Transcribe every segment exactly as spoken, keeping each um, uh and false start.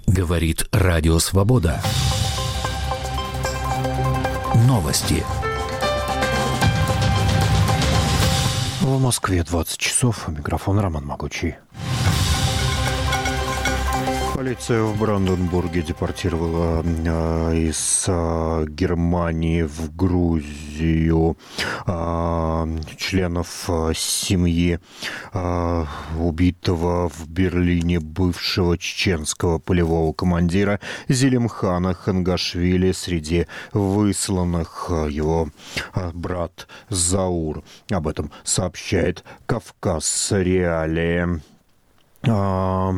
Говорит Радио Свобода. Новости. В Москве двадцать часов. Микрофон Роман Могучий. Полиция в Бранденбурге депортировала э, из э, Германии в Грузию э, членов э, семьи э, убитого в Берлине бывшего чеченского полевого командира Зелимхана Хангашвили. Среди высланных э, его э, брат Заур. Об этом сообщает Кавказ Реалии. Э,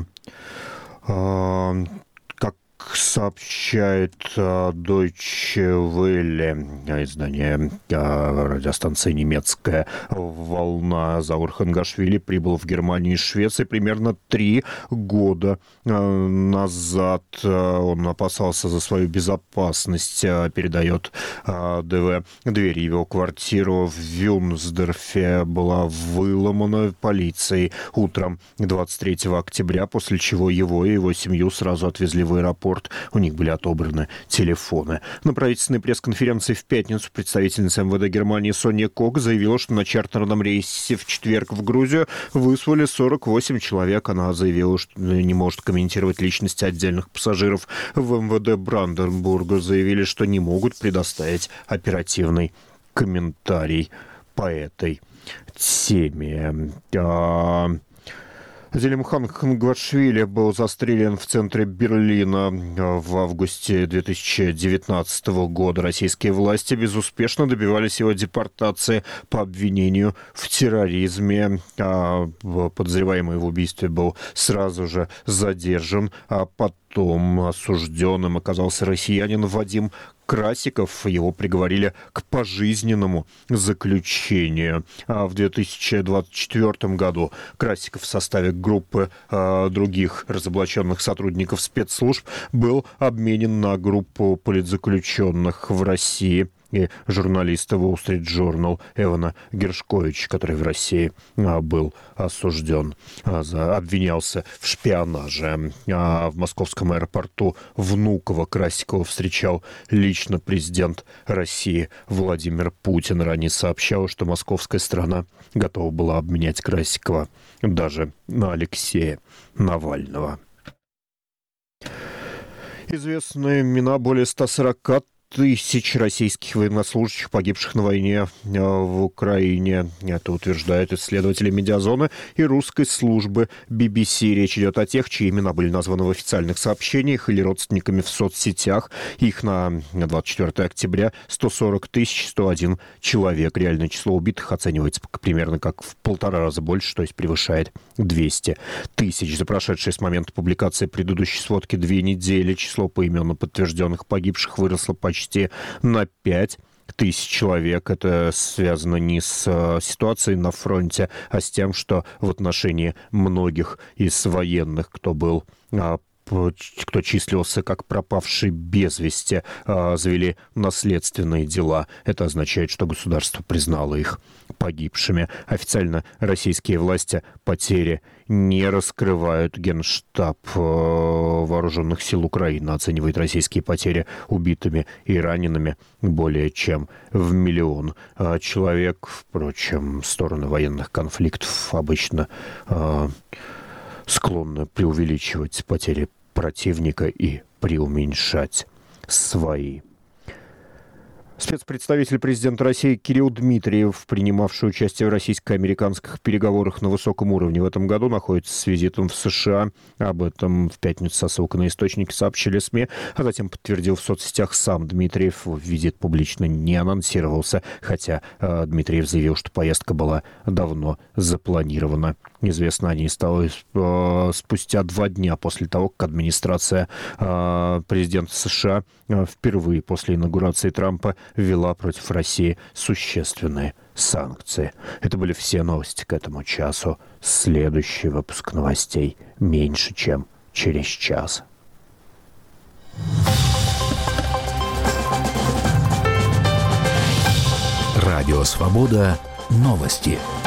Как сообщает Deutsche Welle, издание радиостанции «Немецкая волна», Заур Хангашвили прибыл в Германию из Швеции примерно три года назад. Он опасался за свою безопасность, передает ДВ. Дверь его квартиры в Вюнсдорфе была выломана полицией утром двадцать третьего октября, после чего его и его семью сразу отвезли в аэропорт. У них были отобраны телефоны. На правительственной пресс-конференции в пятницу представительница МВД Германии Соня Кок заявила, что на чартерном рейсе в четверг в Грузию выслали сорок восемь человек. Она заявила, что не может комментировать личности отдельных пассажиров. В МВД Бранденбурга заявили, что не могут предоставить оперативный комментарий по этой теме. Зелимхан Хангашвили был застрелен в центре Берлина в августе две тысячи девятнадцатого года. Российские власти безуспешно добивались его депортации по обвинению в терроризме. Подозреваемый в убийстве был сразу же задержан, а потом осужденным оказался россиянин Вадим Красиков. Его приговорили к пожизненному заключению. А в две тысячи двадцать четвёртом году Красиков в составе группы э, других разоблаченных сотрудников спецслужб был обменен на группу политзаключенных в России и журналиста Wall Street Journal Эвана Гершковича, который в России а, был осужден, а, за, обвинялся в шпионаже. А в московском аэропорту Внуково Красикова встречал лично президент России Владимир Путин. Ранее сообщал, что московская сторона готова была обменять Красикова даже на Алексея Навального. Известны имена более ста сорока тысяч российских военнослужащих, погибших на войне в Украине. Это утверждают исследователи Медиазоны и русской службы би би си. Речь идет о тех, чьи имена были названы в официальных сообщениях или родственниками в соцсетях. Их на двадцать четвёртого октября сто сорок тысяч сто один человек. Реальное число убитых оценивается примерно как в полтора раза больше, то есть превышает двести тысяч. За прошедшие с момента публикации предыдущей сводки две недели число поименно подтвержденных погибших выросло почти на пять тысяч человек. Это связано не с э, ситуацией на фронте, а с тем, что в отношении многих из военных, кто был э, кто числился как пропавший без вести, завели наследственные дела. Это означает, что государство признало их погибшими. Официально российские власти потери не раскрывают. Генштаб Вооруженных сил Украины оценивает российские потери убитыми и ранеными более чем в миллион человек. Впрочем, стороны военных конфликтов обычно склонны преувеличивать потери противника и преуменьшать свои. Спецпредставитель президента России Кирилл Дмитриев, принимавший участие в российско-американских переговорах на высоком уровне в этом году, находится с визитом в США. Об этом в пятницу со ссылкой на источники сообщили СМИ, а затем подтвердил в соцсетях сам Дмитриев. Визит публично не анонсировался, хотя э, Дмитриев заявил, что поездка была давно запланирована. Известно о ней стало э, спустя два дня после того, как администрация э, президента США э, впервые после инаугурации Трампа ввела против России существенные санкции. Это были все новости к этому часу. Следующий выпуск новостей меньше, чем через час. Радио Свобода. Новости.